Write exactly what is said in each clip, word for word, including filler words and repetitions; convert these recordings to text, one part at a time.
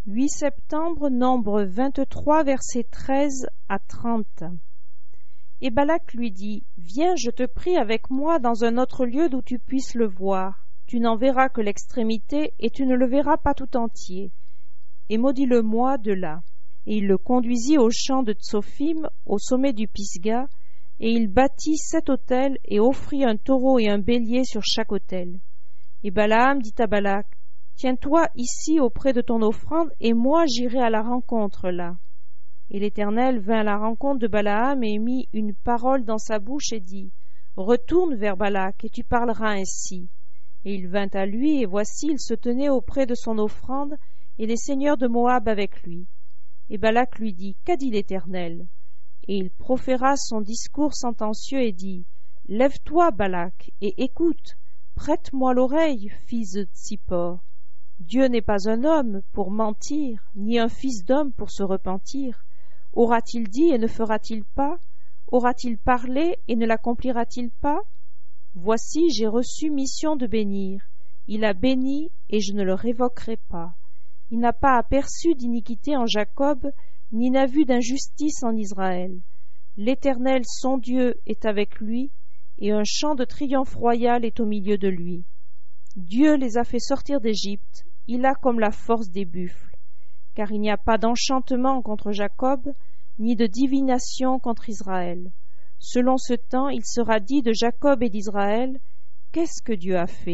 huit septembre, nombre vingt-trois, versets treize à trente. Et Balak lui dit, « Viens, je te prie, avec moi dans un autre lieu d'où tu puisses le voir. Tu n'en verras que l'extrémité, et tu ne le verras pas tout entier. Et maudis-le-moi de là. » Et il le conduisit au champ de Tsophim, au sommet du Pisga, et il bâtit sept autels, et offrit un taureau et un bélier sur chaque autel. Et Balaam dit à Balak, « Tiens-toi ici auprès de ton offrande, et moi j'irai à la rencontre là. » Et l'Éternel vint à la rencontre de Balaam et mit une parole dans sa bouche et dit, « Retourne vers Balak, et tu parleras ainsi. » Et il vint à lui, et voici, il se tenait auprès de son offrande, et les seigneurs de Moab avec lui. Et Balak lui dit, « Qu'a dit l'Éternel ?» Et il proféra son discours sentencieux et dit, « Lève-toi, Balak, et écoute, prête-moi l'oreille, fils de Tsippor. Dieu n'est pas un homme pour mentir, ni un fils d'homme pour se repentir. Aura-t-il dit et ne fera-t-il pas? Aura-t-il parlé et ne l'accomplira-t-il pas? Voici, j'ai reçu mission de bénir. Il a béni et je ne le révoquerai pas. Il n'a pas aperçu d'iniquité en Jacob, ni n'a vu d'injustice en Israël. L'Éternel, son Dieu, est avec lui, et un chant de triomphe royal est au milieu de lui. Dieu les a fait sortir d'Égypte, il a comme la force des buffles. Car il n'y a pas d'enchantement contre Jacob, ni de divination contre Israël. Selon ce temps, il sera dit de Jacob et d'Israël, « Qu'est-ce que Dieu a fait ?»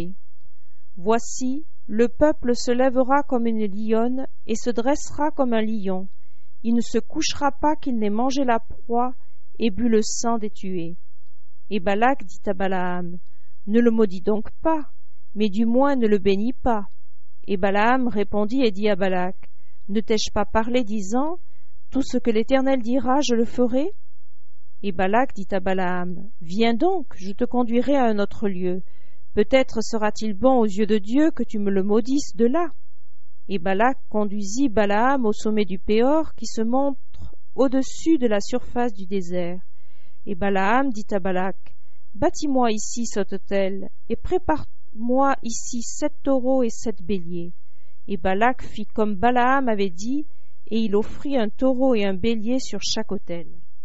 Voici, le peuple se lèvera comme une lionne et se dressera comme un lion. Il ne se couchera pas qu'il n'ait mangé la proie et bu le sang des tués. Et Balak dit à Balaam, « Ne le maudis donc pas, mais du moins ne le bénis pas. » Et Balaam répondit et dit à Balak, « Ne t'ai-je pas parlé disant, tout ce que l'Éternel dira, je le ferai ?» Et Balak dit à Balaam, « Viens donc, je te conduirai à un autre lieu. Peut-être sera-t-il bon aux yeux de Dieu que tu me le maudisses de là. » Et Balak conduisit Balaam au sommet du Péor qui se montre au-dessus de la surface du désert. Et Balaam dit à Balak, « Bâtis-moi ici cet autel, et prépare-moi ici sept taureaux et sept béliers. » Et Balak fit comme Balaam avait dit, et il offrit un taureau et un bélier sur chaque autel.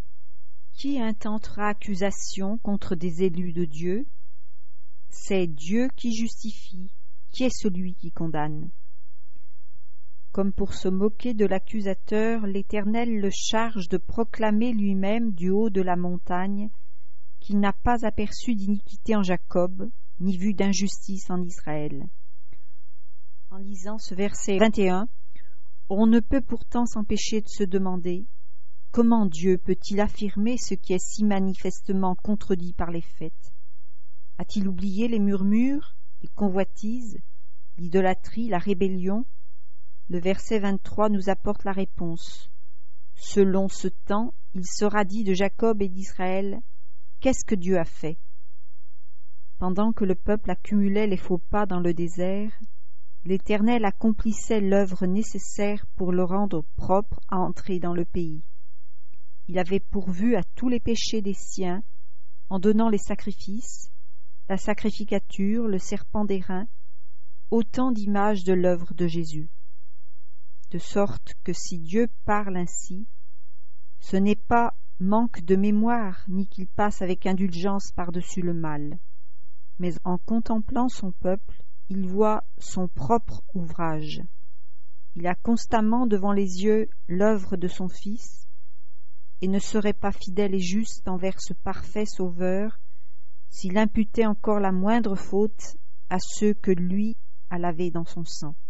Qui intentera accusation contre des élus de Dieu? C'est Dieu qui justifie. Qui est celui qui condamne? Comme pour se moquer de l'accusateur, l'Éternel le charge de proclamer lui-même du haut de la montagne qu'il n'a pas aperçu d'iniquité en Jacob, ni vu d'injustice en Israël. En lisant ce verset vingt et un, on ne peut pourtant s'empêcher de se demander comment Dieu peut-il affirmer ce qui est si manifestement contredit par les faits? A-t-il oublié les murmures, les convoitises, l'idolâtrie, la rébellion? Le verset vingt-trois nous apporte la réponse. Selon ce temps, il sera dit de Jacob et d'Israël, qu'est-ce que Dieu a fait? Pendant que le peuple accumulait les faux pas dans le désert, l'Éternel accomplissait l'œuvre nécessaire pour le rendre propre à entrer dans le pays. Il avait pourvu à tous les péchés des siens en donnant les sacrifices, la sacrificature, le serpent d'airain, autant d'images de l'œuvre de Jésus. De sorte que si Dieu parle ainsi, ce n'est pas manque de mémoire, ni qu'il passe avec indulgence par-dessus le mal, mais en contemplant son peuple, il voit son propre ouvrage. Il a constamment devant les yeux l'œuvre de son Fils, et ne serait pas fidèle et juste envers ce parfait Sauveur s'il imputait encore la moindre faute à ceux que lui a lavés dans son sang.